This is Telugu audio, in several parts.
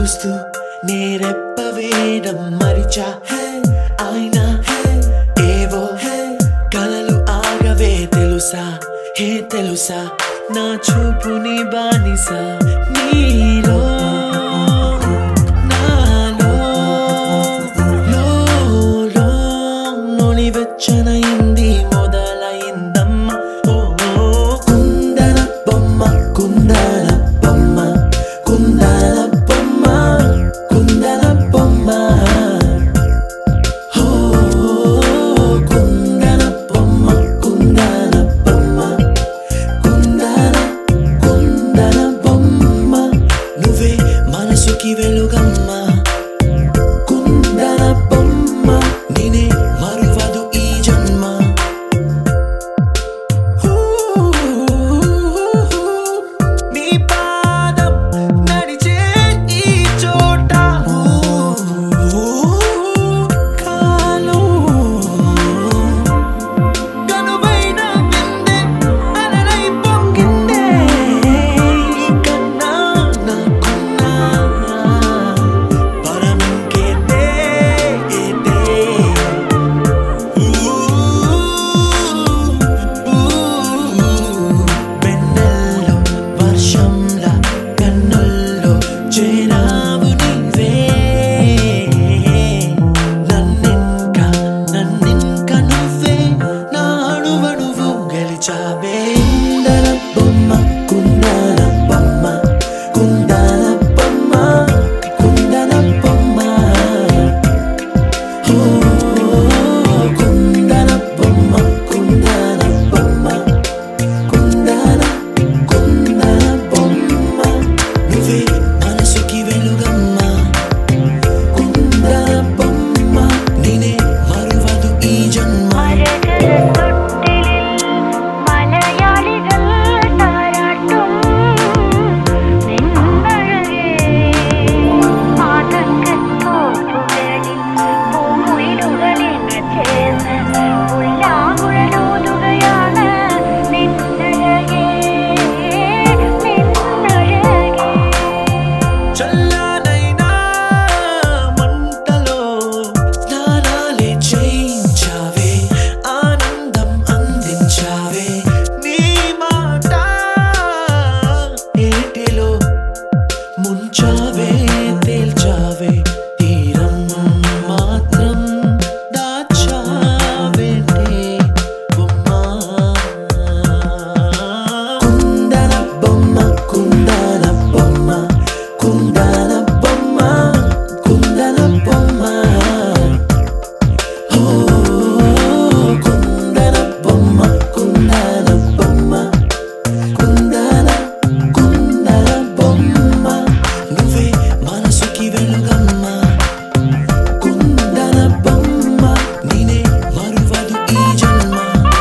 చూస్తూ నేరెప్పవేయడం మరిచా అయినా ఏవో కలలు ఆగవే తెలుసా తెలుసా నా చూపుని బానిస నీలో నాలో లోని వెచ్చనైంది మొదలైందమ్మ ఓ కుందన బొమ్మ కుందన బొమ్మ కుందన బొమ్మ కుందన బొమ్మ కుందన బొమ్మ కుందన బొమ్మ కుందన బొమ్మ నువ్వే మనసుకి వెలుగమ్మ కుందన బొమ్మ నేనే మరువదు ఈ జన్మ నీ పాదం నడిచే ఈ చోట కాలం కనువైన విందే అలరై పొంగిందే కన్నా నాకున్నా పరమింకేదే వెన్నెల్లో వర్షంలా కన్నుల్లో చేరావు నీవే నన్నింక నువ్వే నా అణువణువు గెలిచావే కుందన బొమ్మ కుందన బొమ్మ కుందన బొమ్మ కుందన బొమ్మ కుందన బొమ్మ కుందన బొమ్మ నువ్వే మనసుకి వెలుగమ్మ కుందన బొమ్మ నేనే మరువదు ఈ జన్మ చల్లనైనా మంటలో స్నానాలే చేయించావే ఆనందం అందించావే నీ మాట ఏటిలో ముంచావే తేల్చావే తీరం మాత్రం దాచావేంటే బొమ్మ కుందన బొమ్మ కుందన బొమ్మ కుందన బొమ్మ కుందన బొమ్మ కుందన బొమ్మ కుందన బొమ్మ కుందన బొమ్మ నువ్వే మనసుకి వెలుగమ్మ కుందన బొమ్మ నేనే మరువదు ఈ జన్మ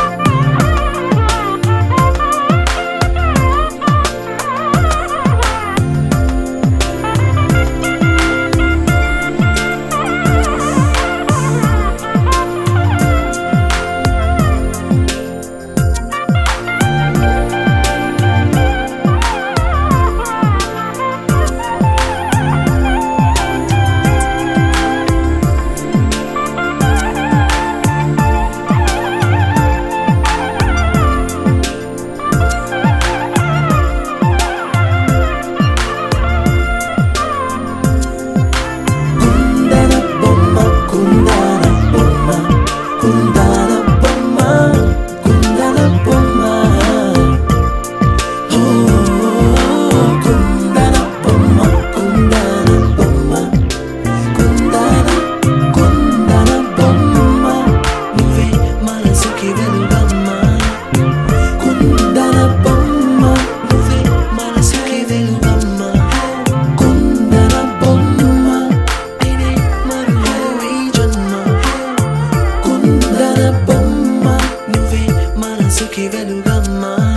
కుందన బొమ్మ కుందన బొమ్మ కుందన బొమ్మ కుందన బొమ్మ కుందన బొమ్మ కుందన బొమ్మ నువ్వే మనసుకి వెలుగమ్మ కుందన బొమ్మ నువ్వే మనసుకి వెలుగమ్మ కుందన బొమ్మ నేనే మరువదు ఈ జన్మ కుందన బొమ్మ నువ్వే మనసుకి వెలుగమ్మ